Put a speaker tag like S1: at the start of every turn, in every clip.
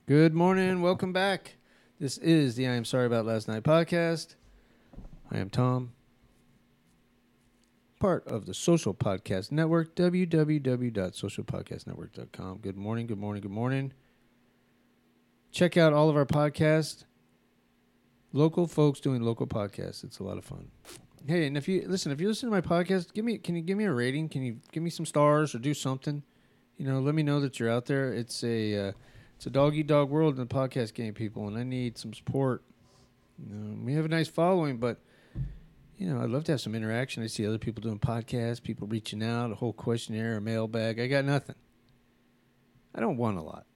S1: Good morning. Welcome back. This is the I Am Sorry About Last Night podcast. I am Tom, part of the Social Podcast Network, www.socialpodcastnetwork.com. Good morning, good morning, good morning. Check out all of our podcasts. Local folks doing local podcasts. It's a lot of fun. Hey, and if you listen to my podcast, can you give me a rating? Can you give me some stars or do something? Let me know that you're out there. It's a dog eat dog world in the podcast game, people, and I need some support. We have a nice following, but I'd love to have some interaction. I see other people doing podcasts, people reaching out, a whole questionnaire, a mailbag. I got nothing. I don't want a lot.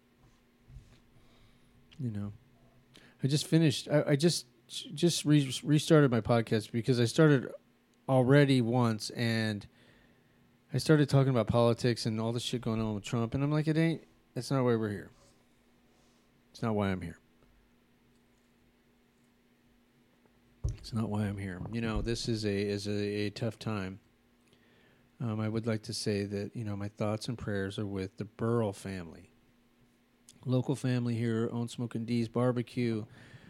S1: I just finished. I just restarted my podcast because I started already once, and I started talking about politics and all the shit going on with Trump, and I'm like, that's not why we're here. It's not why I'm here. It's not why I'm here. This is a tough time. I would like to say that, my thoughts and prayers are with the Burrell family. Local family here, Own Smoking D's Barbecue.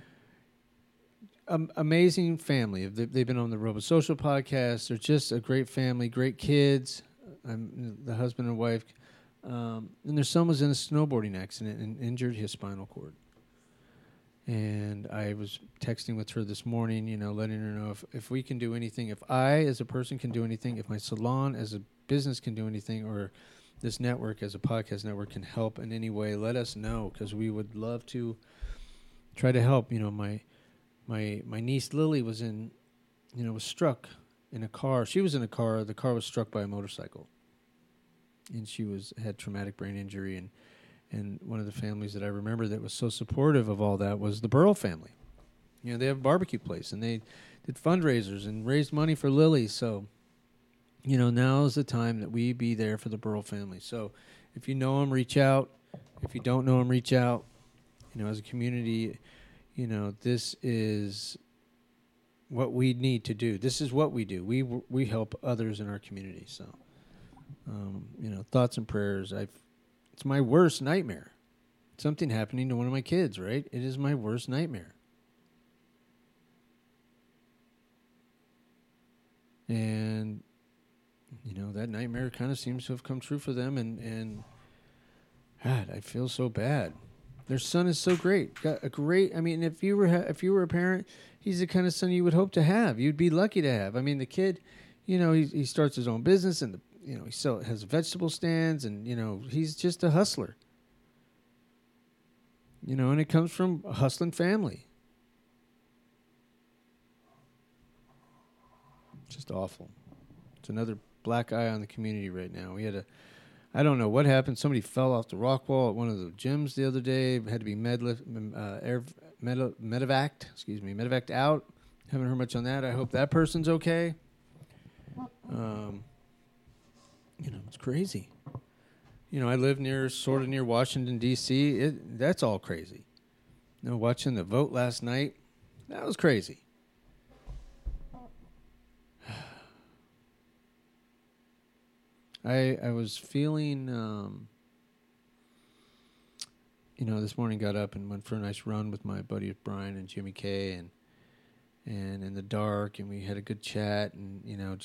S1: Amazing family. They've been on the Robo Social podcast. They're just a great family, great kids. The husband and wife. And their son was in a snowboarding accident and injured his spinal cord. And I was texting with her this morning, letting her know if we can do anything, if I as a person can do anything, if my salon as a business can do anything, or this network as a podcast network can help in any way, let us know, because we would love to try to help. My niece Lily was was struck in a car. She was in a car. The car was struck by a motorcycle. And she had traumatic brain injury, and one of the families that I remember that was so supportive of all that was the Burrell family. They have a barbecue place, and they did fundraisers and raised money for Lily. So, now is the time that we be there for the Burrell family. So, if you know them, reach out. If you don't know them, reach out. As a community, this is what we need to do. This is what we do. We help others in our community. So. Thoughts and prayers. It's my worst nightmare. Something happening to one of my kids, right? It is my worst nightmare. And, that nightmare kind of seems to have come true for them. And God, I feel so bad. Their son is so great. Got a great, if you were a parent, he's the kind of son you would hope to have. You'd be lucky to have. The kid, he starts his own business, and he has vegetable stands, and, he's just a hustler. And it comes from a hustling family. Just awful. It's another black eye on the community right now. I don't know what happened. Somebody fell off the rock wall at one of the gyms the other day. Had to be medevaced out. Haven't heard much on that. I hope that person's okay. It's crazy. I live sort of near Washington, D.C. That's all crazy. Watching the vote last night, that was crazy. I was feeling, this morning got up and went for a nice run with my buddy Brian and Jimmy K, and in the dark, and we had a good chat, and,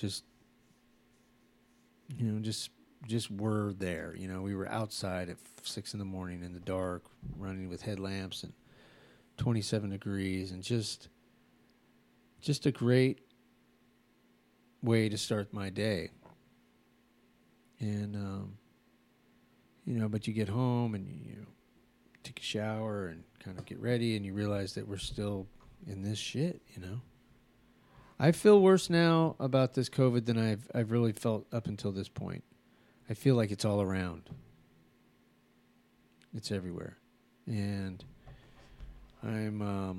S1: just were there. We were outside at 6 a.m. in the dark, running with headlamps and 27 degrees, and just a great way to start my day. And, but you get home and you take a shower and kind of get ready, and you realize that we're still in this shit, I feel worse now about this COVID than I've really felt up until this point. I feel like it's all around. It's everywhere. And I'm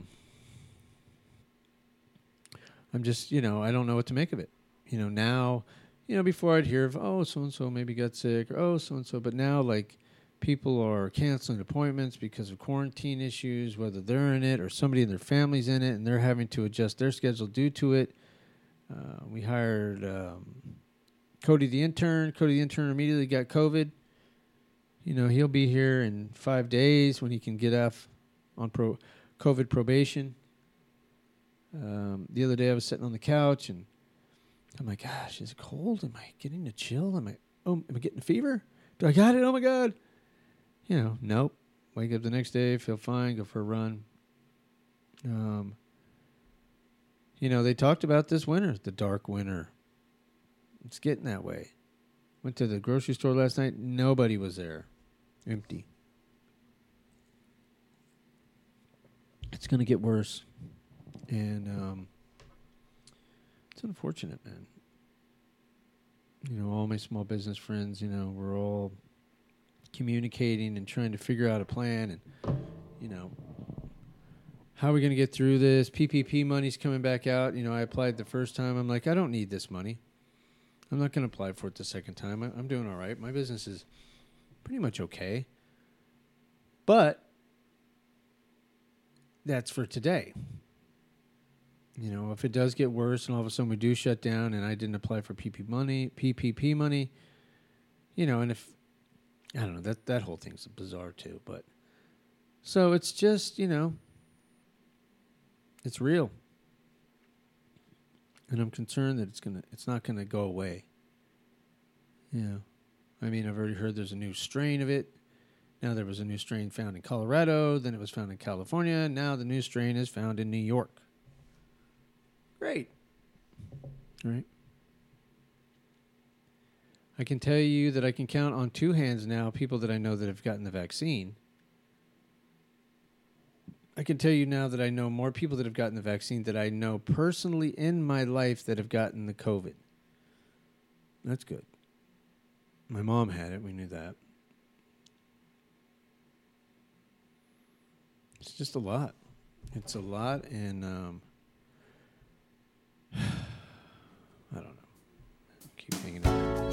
S1: just, I don't know what to make of it. Now, before I'd hear of, so-and-so maybe got sick, or so-and-so, but now, people are canceling appointments because of quarantine issues, whether they're in it or somebody in their family's in it, and they're having to adjust their schedule due to it. We hired Cody the intern. Cody the intern immediately got COVID. he'll be here in 5 days when he can get off on COVID probation. The other day I was sitting on the couch and I'm like, gosh, is it cold? Am I getting a chill? Am I getting a fever? Do I got it? Oh my God. Nope. Wake up the next day, feel fine, go for a run. They talked about this winter, the dark winter. It's getting that way. Went to the grocery store last night. Nobody was there. Empty. It's going to get worse. And it's unfortunate, man. All my small business friends, we're all communicating and trying to figure out a plan and, how are we going to get through this? PPP money's coming back out. I applied the first time. I'm like, I don't need this money. I'm not going to apply for it the second time. I'm doing all right. My business is pretty much okay. But that's for today. If it does get worse and all of a sudden we do shut down and I didn't apply for PPP money, and if, I don't know, that whole thing's bizarre too. But so it's just, it's real. And I'm concerned that it's not gonna go away. I've already heard there's a new strain of it. Now there was a new strain found in Colorado, then it was found in California, now the new strain is found in New York. Great. All right. I can tell you that I can count on 2 hands now people that I know that have gotten the vaccine. I can tell you now that I know more people that have gotten the vaccine that I know personally in my life that have gotten the COVID. That's good. My mom had it. We knew that. It's just a lot. It's a lot, and I don't know. Keep hanging out.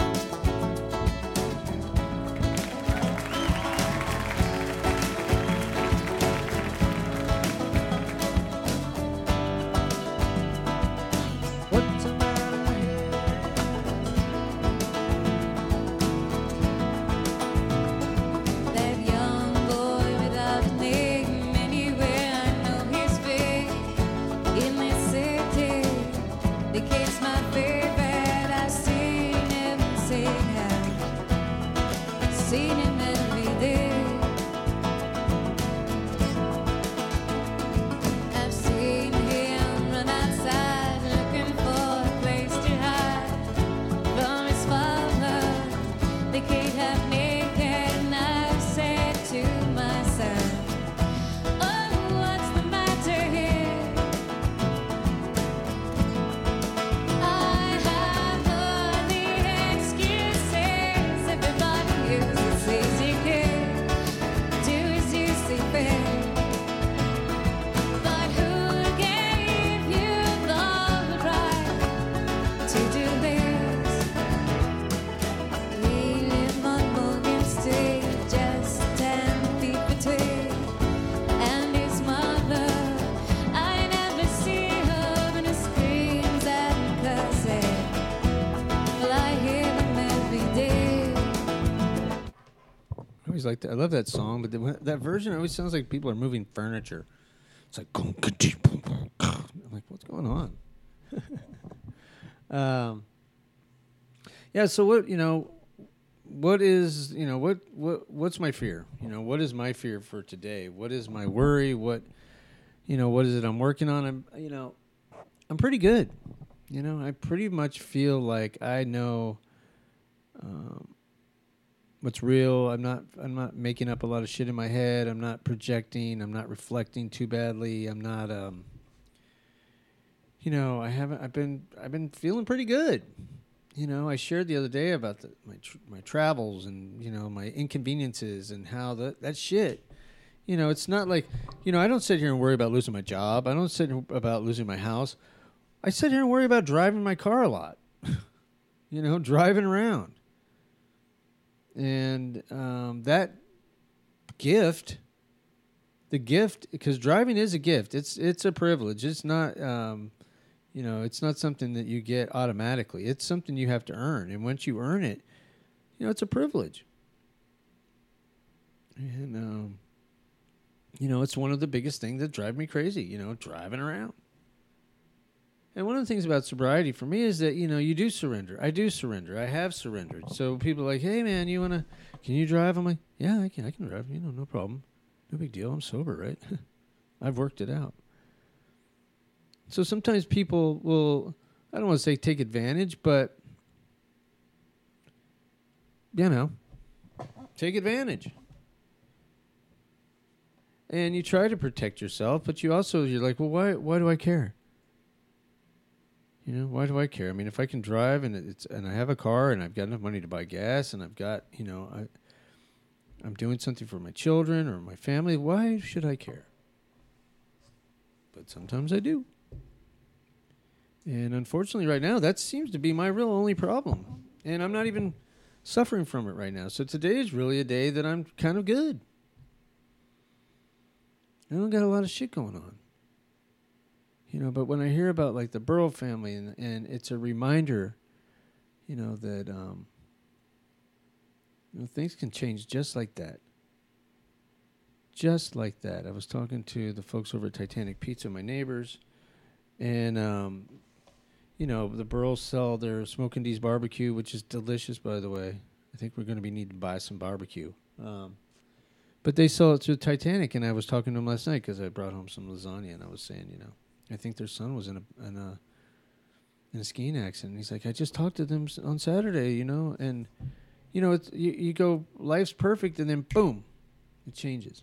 S1: Like that. I love that song, but that version always sounds like people are moving furniture. It's like, I'm like, what's going on? Yeah. So what's my fear? What is my fear for today? What is my worry? What is it I'm working on? I'm pretty good. I pretty much feel like I know. What's real? I'm not making up a lot of shit in my head. I'm not projecting. I'm not reflecting too badly. I'm not. I've been feeling pretty good. I shared the other day about my travels and my inconveniences and how that shit. It's not like I don't sit here and worry about losing my job. I don't sit here about losing my house. I sit here and worry about driving my car a lot. Driving around. And that gift, because driving is a gift. It's a privilege. It's not, it's not something that you get automatically. It's something you have to earn. And once you earn it, it's a privilege. And, it's one of the biggest things that drive me crazy, driving around. And one of the things about sobriety for me is that, you do surrender. I do surrender. I have surrendered. So people are like, hey, man, can you drive? I'm like, yeah, I can drive, no problem. No big deal. I'm sober, right? I've worked it out. So sometimes people will, I don't want to say take advantage, but, take advantage. And you try to protect yourself, but you're like, well, why do I care? Why do I care? I mean, if I can drive and I have a car and I've got enough money to buy gas and I've got, I'm doing something for my children or my family, why should I care? But sometimes I do. And unfortunately right now, that seems to be my real only problem. And I'm not even suffering from it right now. So today is really a day that I'm kind of good. I don't got a lot of shit going on. But when I hear about like the Burrell family and it's a reminder, that things can change just like that. Just like that. I was talking to the folks over at Titanic Pizza, my neighbors, and the Burrells sell their Smokin' D's barbecue, which is delicious, by the way. I think we're going to be needing to buy some barbecue. But they sell it through Titanic, and I was talking to them last night because I brought home some lasagna, and I was saying, I think their son was in a skiing accident. And he's like, I just talked to them on Saturday, and it's you go, life's perfect, and then boom, it changes.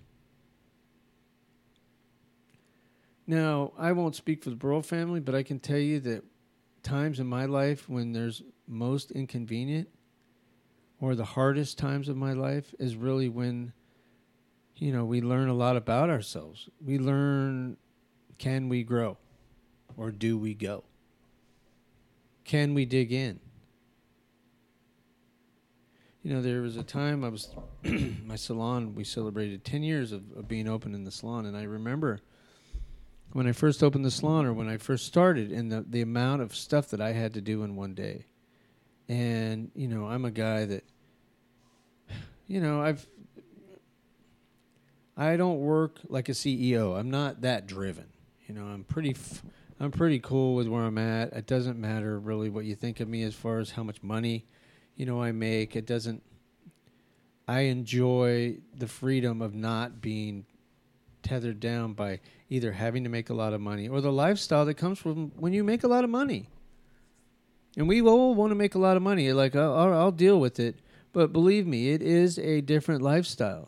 S1: Now, I won't speak for the Burrell family, but I can tell you that times in my life when there's most inconvenient or the hardest times of my life is really when, we learn a lot about ourselves. We learn, can we grow or do we go? Can we dig in? There was a time I was, my salon, we celebrated 10 years of being open in the salon. And I remember when I first opened the salon or when I first started and the amount of stuff that I had to do in one day. And, I'm a guy that, I don't work like a CEO. I'm not that driven. I'm pretty cool with where I'm at. It doesn't matter really what you think of me as far as how much money, I make. It doesn't. I enjoy the freedom of not being tethered down by either having to make a lot of money or the lifestyle that comes from when you make a lot of money. And we all want to make a lot of money. Like, I'll deal with it. But believe me, it is a different lifestyle.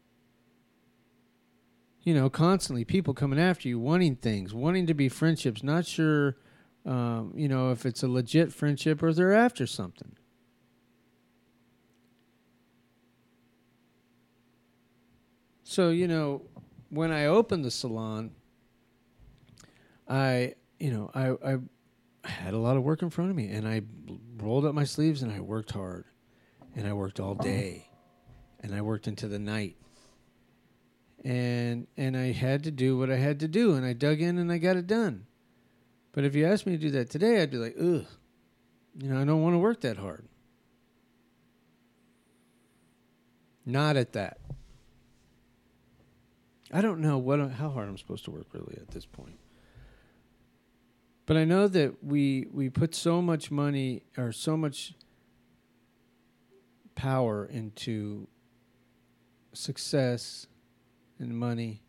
S1: Constantly people coming after you, wanting things, wanting to be friendships, not sure, if it's a legit friendship or they're after something. So, when I opened the salon, I had a lot of work in front of me, and I rolled up my sleeves and I worked hard, and I worked all day, and I worked into the night. And I had to do what I had to do, and I dug in and I got it done. But if you asked me to do that today, I'd be like, ugh, I don't want to work that hard. Not at that. I don't know how hard I'm supposed to work really at this point. But I know that we put so much money or so much power into success and money.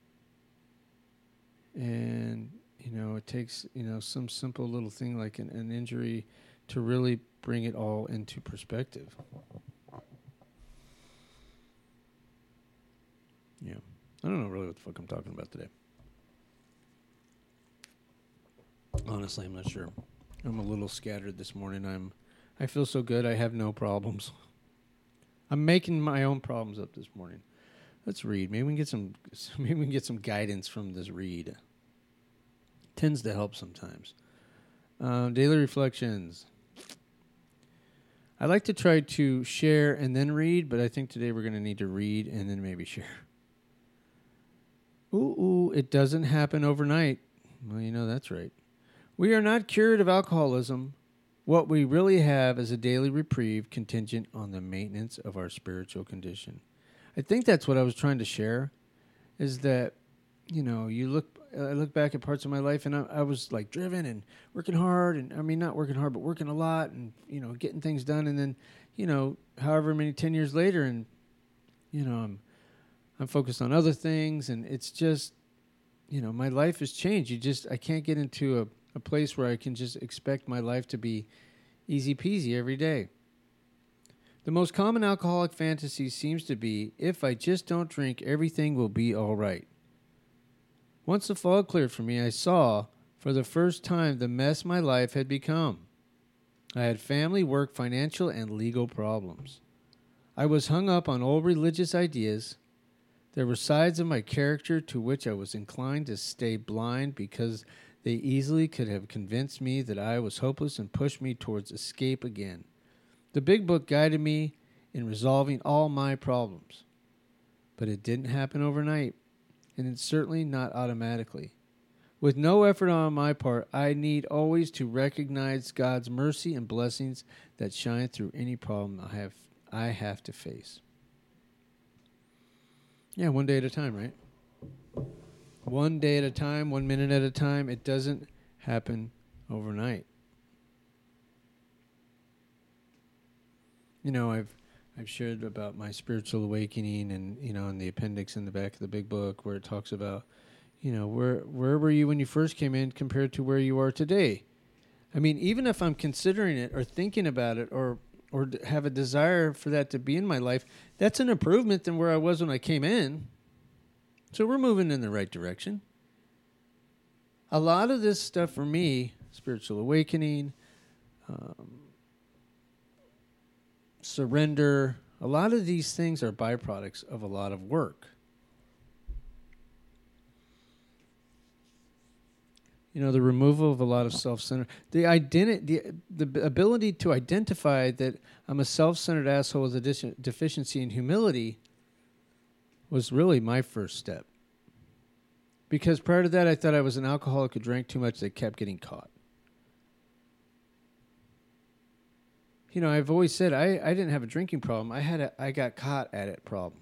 S1: And, it takes, some simple little thing like an injury to really bring it all into perspective. Yeah. I don't know really what the fuck I'm talking about today. Honestly, I'm not sure. I'm a little scattered this morning. I feel so good. I have no problems. I'm making my own problems up this morning. Let's read. Maybe we can get some guidance from this read. Tends to help sometimes. Daily reflections. I like to try to share and then read, but I think today we're going to need to read and then maybe share. Ooh, it doesn't happen overnight. Well, that's right. We are not cured of alcoholism. What we really have is a daily reprieve contingent on the maintenance of our spiritual condition. I think that's what I was trying to share, is that, I look back at parts of my life, and I was like driven and working hard, and I mean, not working hard, but working a lot, and, getting things done. And then, however many 10 years later, and, I'm focused on other things, and it's just, my life has changed. I can't get into a place where I can just expect my life to be easy peasy every day. The most common alcoholic fantasy seems to be, if I just don't drink, everything will be all right. Once the fog cleared for me, I saw, for the first time, the mess my life had become. I had family, work, financial, and legal problems. I was hung up on old religious ideas. There were sides of my character to which I was inclined to stay blind because they easily could have convinced me that I was hopeless and pushed me towards escape again. The big book guided me in resolving all my problems. But it didn't happen overnight, and it's certainly not automatically. With no effort on my part, I need always to recognize God's mercy and blessings that shine through any problem I have to face. Yeah, one day at a time, right? One day at a time, 1 minute at a time. It doesn't happen overnight. I've shared about my spiritual awakening, and in the appendix in the back of the big book, where it talks about, where were you when you first came in compared to where you are today? I mean, even if I'm considering it or thinking about it or have a desire for that to be in my life, that's an improvement than where I was when I came in. So we're moving in the right direction. A lot of this stuff for me, spiritual awakening, surrender, a lot of these things are byproducts of a lot of work. The removal of a lot of self-centered, the ability to identify that I'm a self-centered asshole with a deficiency in humility was really my first step. Because prior to that, I thought I was an alcoholic who drank too much that kept getting caught. I've always said I didn't have a drinking problem. I got caught at it problem.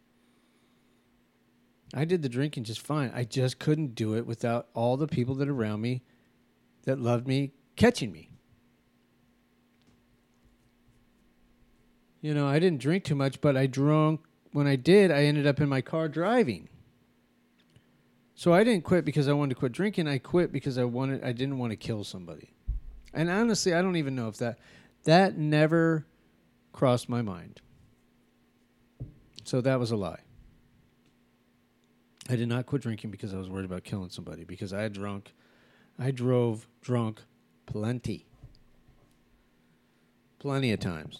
S1: I did the drinking just fine. I just couldn't do it without all the people that are around me that loved me catching me. I didn't drink too much, but I drunk. When I did, I ended up in my car driving. So I didn't quit because I wanted to quit drinking. I quit because I didn't want to kill somebody. And honestly, I don't even know if that never crossed my mind. So that was a lie. I did not quit drinking because I was worried about killing somebody, because I drove drunk plenty of times.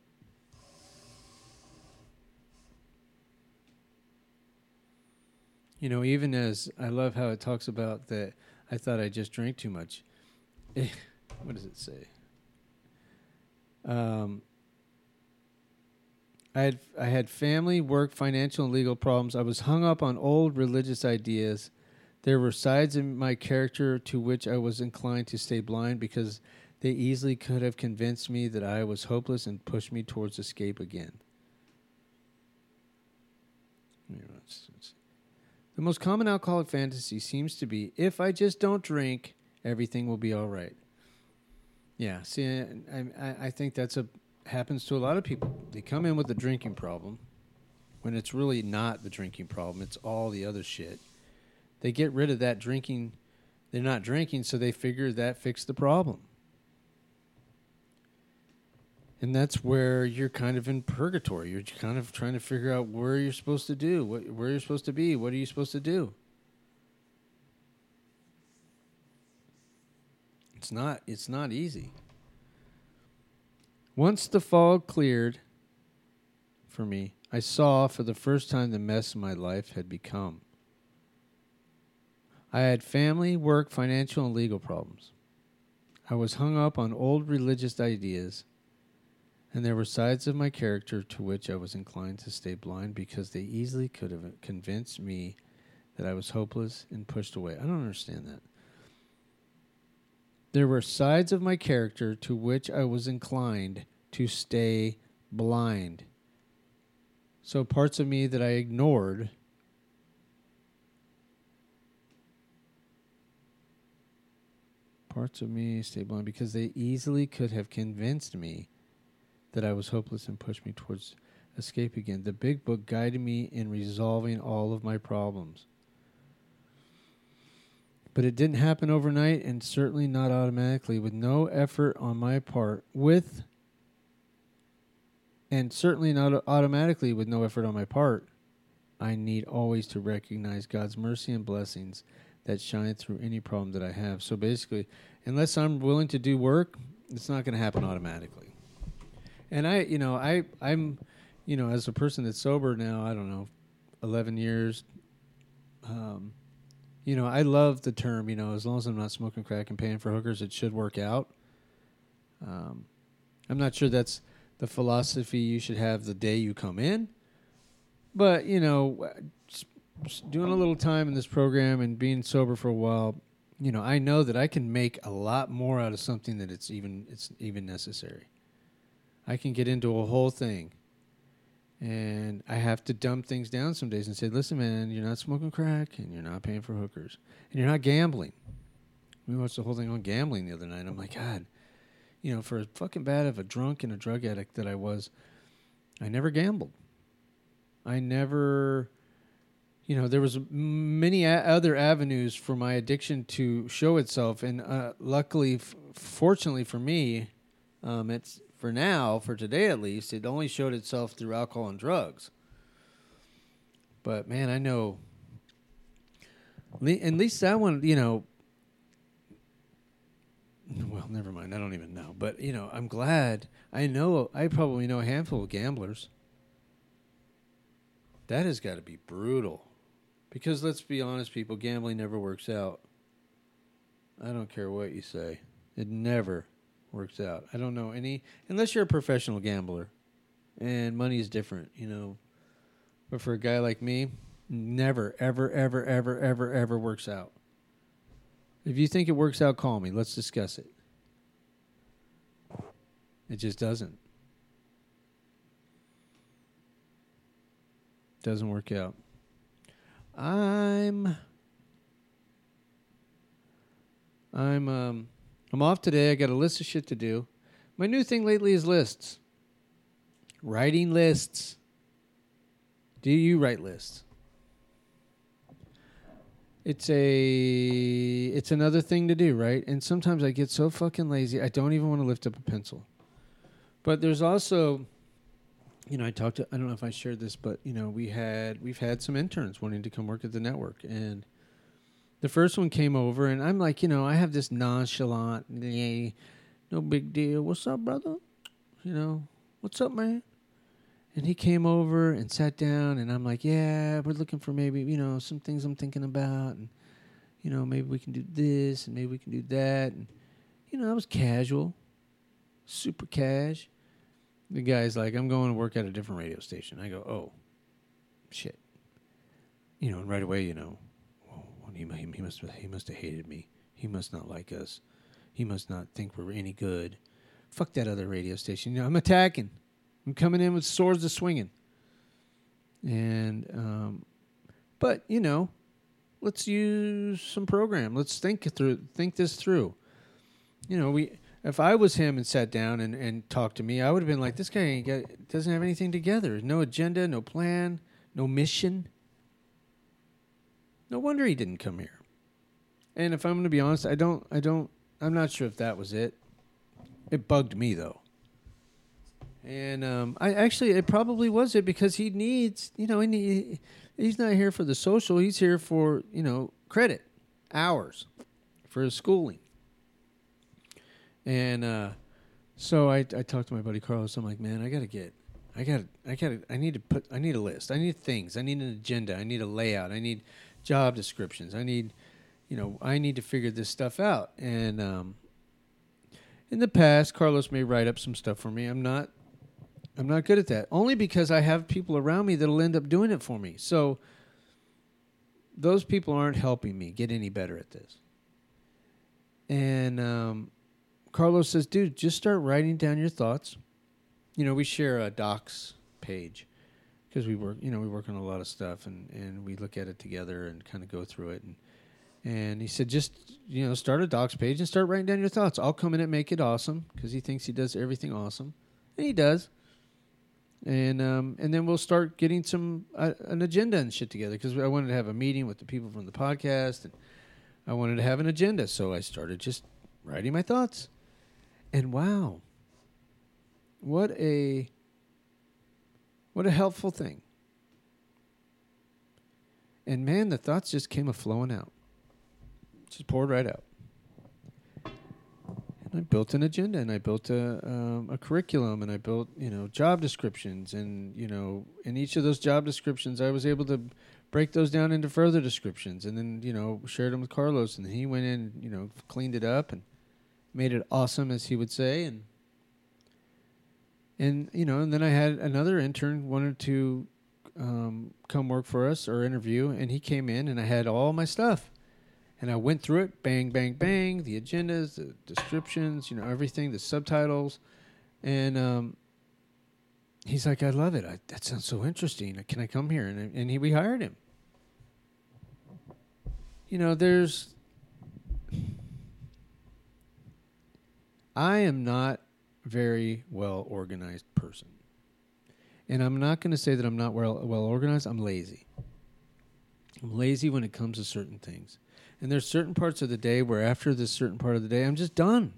S1: Even as I love how it talks about that I thought I just drank too much. What does it say? I had family, work, financial, and legal problems. I was hung up on old religious ideas. There were sides in my character to which I was inclined to stay blind because they easily could have convinced me that I was hopeless and pushed me towards escape again. The most common alcoholic fantasy seems to be, if I just don't drink, everything will be all right. Yeah, see, I think happens to a lot of people. They come in with a drinking problem when it's really not the drinking problem. It's all the other shit. They get rid of that drinking. They're not drinking, so they figure that fixed the problem. And that's where you're kind of in purgatory. You're kind of trying to figure out where you're supposed to do, where you're supposed to be, what are you supposed to do? It's not easy. Once the fog cleared for me, I saw for the first time the mess my life had become. I had family, work, financial, and legal problems. I was hung up on old religious ideas, and there were sides of my character to which I was inclined to stay blind because they easily could have convinced me that I was hopeless and pushed away. I don't understand that. There were sides of my character to which I was inclined to stay blind. So parts of me that I ignored stay blind because they easily could have convinced me that I was hopeless and pushed me towards escape again. The big book guided me in resolving all of my problems. But it didn't happen overnight and certainly not automatically with no effort on my part. And certainly not automatically with no effort on my part. I need always to recognize God's mercy and blessings that shine through any problem that I have. So basically, unless I'm willing to do work, it's not going to happen automatically. And I'm, as a person that's sober now, I don't know, 11 years, I love the term, as long as I'm not smoking crack and paying for hookers, it should work out. I'm not sure that's the philosophy you should have the day you come in. But, just doing a little time in this program and being sober for a while, I know that I can make a lot more out of something that it's even necessary. I can get into a whole thing. And I have to dumb things down some days and say, listen, man, you're not smoking crack and you're not paying for hookers and you're not gambling. We watched the whole thing on gambling the other night. I'm like, God, for as fucking bad of a drunk and a drug addict that I was, I never gambled. I never, there was many other avenues for my addiction to show itself. And luckily, fortunately for me, it's for today at least, it only showed itself through alcohol and drugs. But man, I know, at least that one, well, never mind. I don't even know. But, I'm glad. I probably know a handful of gamblers. That has got to be brutal. Because let's be honest, people, gambling never works out. I don't care what you say. It never works out. I don't know any, unless you're a professional gambler. And money is different, But for a guy like me, never, ever, ever, ever, ever, ever works out. If you think it works out, call me. Let's discuss it. It just doesn't. Doesn't work out. I'm off today. I got a list of shit to do. My new thing lately is lists. Writing lists. Do you write lists? It's another thing to do, right? And sometimes I get so fucking lazy, I don't even want to lift up a pencil. But there's also, I don't know if I shared this, but, we've had some interns wanting to come work at the network. And the first one came over, and I'm like, I have this nonchalant, no big deal. What's up, brother? What's up, man? And he came over and sat down, and I'm like, yeah, we're looking for maybe, some things I'm thinking about. And, maybe we can do this, and maybe we can do that. And, I was casual, super cash. The guy's like, I'm going to work at a different radio station. I go, oh, shit. And right away, he must have hated me. He must not like us. He must not think we're any good. Fuck that other radio station. I'm attacking. I'm coming in with swords a swinging. And, but, let's use some program. Let's think this through. If I was him and sat down and talked to me, I would have been like, this guy doesn't have anything together. No agenda, no plan, no mission. No wonder he didn't come here. And if I'm going to be honest, I'm not sure if that was it. It bugged me though. And it probably was it because he needs, he's not here for the social. He's here for, credit, hours for his schooling. And so I talked to my buddy Carlos. I'm like, man, I need a list. I need things. I need an agenda. I need a layout. I need job descriptions. I need to figure this stuff out. And in the past, Carlos may write up some stuff for me. I'm not good at that. Only because I have people around me that'll end up doing it for me. So those people aren't helping me get any better at this. And Carlos says, dude, just start writing down your thoughts. We share a docs page. because we work on a lot of stuff, and we look at it together and kind of go through it. And he said, just, start a docs page and start writing down your thoughts. I'll come in and make it awesome, because he thinks he does everything awesome. And he does. And then we'll start getting an agenda and shit together, because I wanted to have a meeting with the people from the podcast, and I wanted to have an agenda. So I started just writing my thoughts. And wow, what a helpful thing. And man, the thoughts just came flowing out. Just poured right out. And I built an agenda, and I built a curriculum, and I built, job descriptions. And, in each of those job descriptions, I was able to break those down into further descriptions, and then, shared them with Carlos. And he went in, cleaned it up and made it awesome, as he would say. And then I had another intern wanted to come work for us or interview, and he came in, and I had all my stuff. And I went through it, bang, bang, bang, the agendas, the descriptions, everything, the subtitles. And he's like, I love it. That sounds so interesting. Can I come here? And we hired him. I am not a very well-organized person. And I'm not going to say that I'm not well-organized. I'm lazy. I'm lazy when it comes to certain things. And there's certain parts of the day where after this certain part of the day, I'm just done.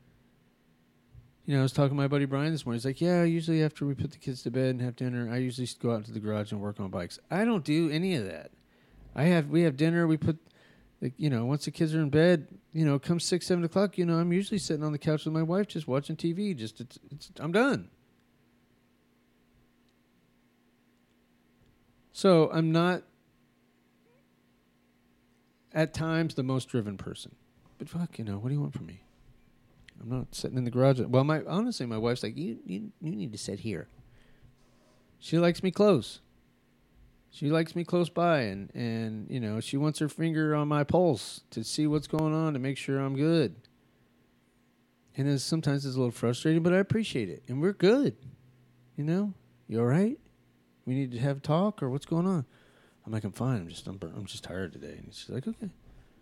S1: I was talking to my buddy Brian this morning. He's like, yeah, usually after we put the kids to bed and have dinner, I usually go out to the garage and work on bikes. I don't do any of that. We have dinner. We put, once the kids are in bed, come 6, 7 o'clock, I'm usually sitting on the couch with my wife just watching TV. I'm done. So I'm not, at times, the most driven person. But fuck, what do you want from me? I'm not sitting in the garage. Well, honestly, my wife's like, you need to sit here. She likes me close. She likes me close by, and she wants her finger on my pulse to see what's going on, to make sure I'm good. And sometimes it's a little frustrating, but I appreciate it. And we're good. You all right? We need to have a talk, or what's going on? I'm like, I'm fine. I'm just tired today. And she's like, okay.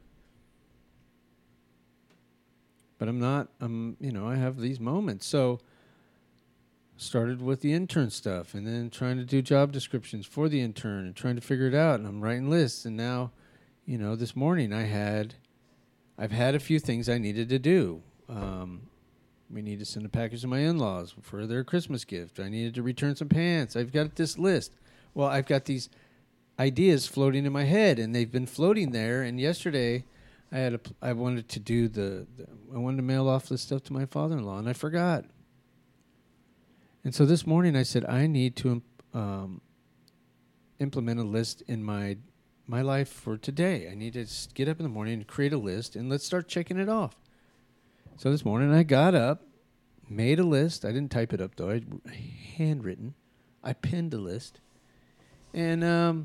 S1: But I'm not. I have these moments. So started with the intern stuff, and then trying to do job descriptions for the intern, and trying to figure it out. And I'm writing lists. And now, this morning I've had a few things I needed to do. We need to send a package to my in-laws for their Christmas gift. I needed to return some pants. I've got this list. Well, I've got these ideas floating in my head, and they've been floating there. And yesterday, I wanted to mail off this stuff to my father-in-law, and I forgot. And so this morning, I said I need to implement a list in my life for today. I need to get up in the morning and create a list, and let's start checking it off. So this morning, I got up, made a list. I didn't type it up though; I handwritten. I penned a list, and the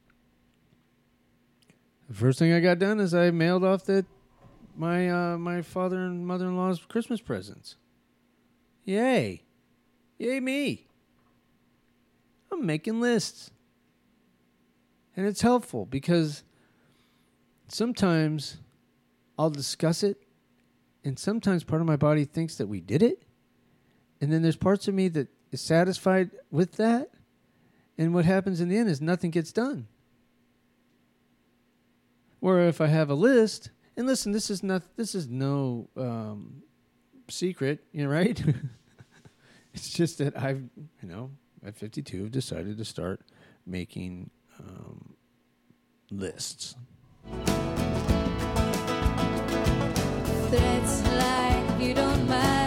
S1: first thing I got done is I mailed off my father and mother-in-law's Christmas presents. Yay. Yay me. I'm making lists. And it's helpful because sometimes I'll discuss it, and sometimes part of my body thinks that we did it, and then there's parts of me that is satisfied with that, and what happens in the end is nothing gets done. Where if I have a list, and listen, this is no secret, right? It's just that I've, at 52, decided to start making lists.
S2: Threats like you don't mind.